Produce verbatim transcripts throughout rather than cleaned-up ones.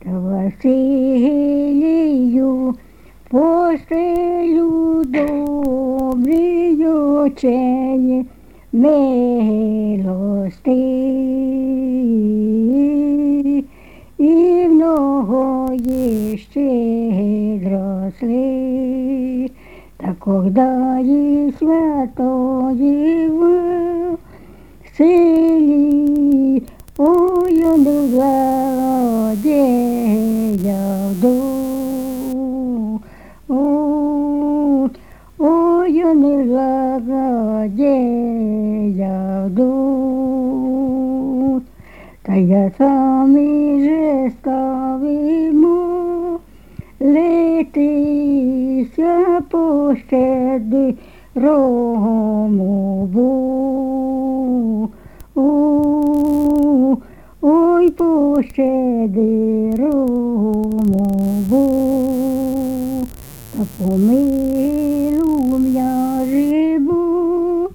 Та Василію постелю добрі очей милости, і в ногої щедросли, та когда і святої в селі, ой, он злодея вду, ой, он злодея вду, та я самий же ставимо летися пощади рому бу. Ой, пощади рому бу, та помилуй м'я живу,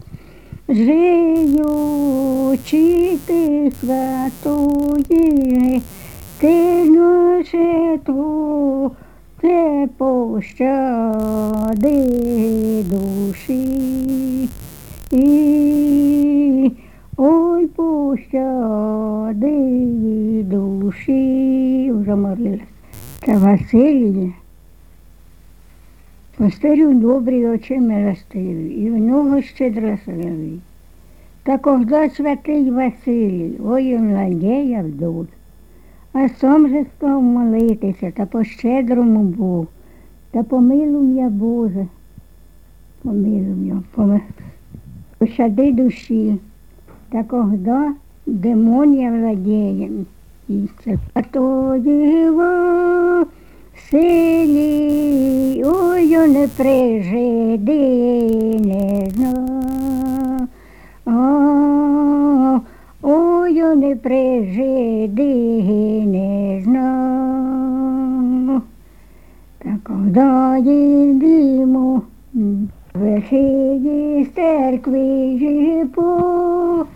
живучи ти святої, ти наше тво, це пощади душі. І, ой, пощади душі, вже молилась. Та Василія постелю добрі очі милостиві, і в нього щедросливі. Та когда святий Василій, ой, он ладея вдов, а сам же став молитися, та по щедрому Богу, та помилуй я, Боже, помилуй я, помилуй. Пощади душі, та когда демонія владеє, і це твої Василій, ой, он прижиди не зна, ой, он прижиди не зна, та когда їдемо вихиді з церкви жипу,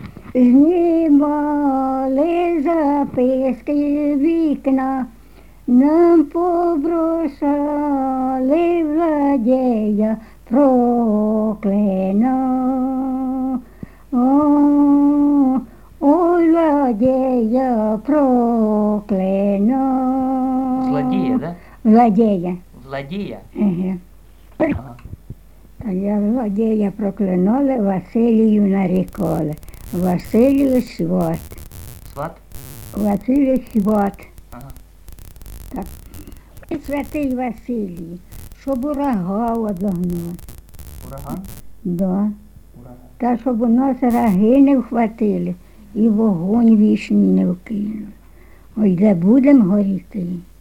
знімали записки вікна, нам побросали владея проклина. О, ой, владея проклина. Злодія, да? Владея. Владія? Ага. Ага. Та я владея проклинали, Василію нарікали. Василію сват. Сват? Василію сват. Ага. Так. І святий Василій, щоб урага одогнати. Ураган? Да. Ураган. Та щоб у нас раги не вхватили і вогонь вічний не вкинули. Ой, де будемо горіти.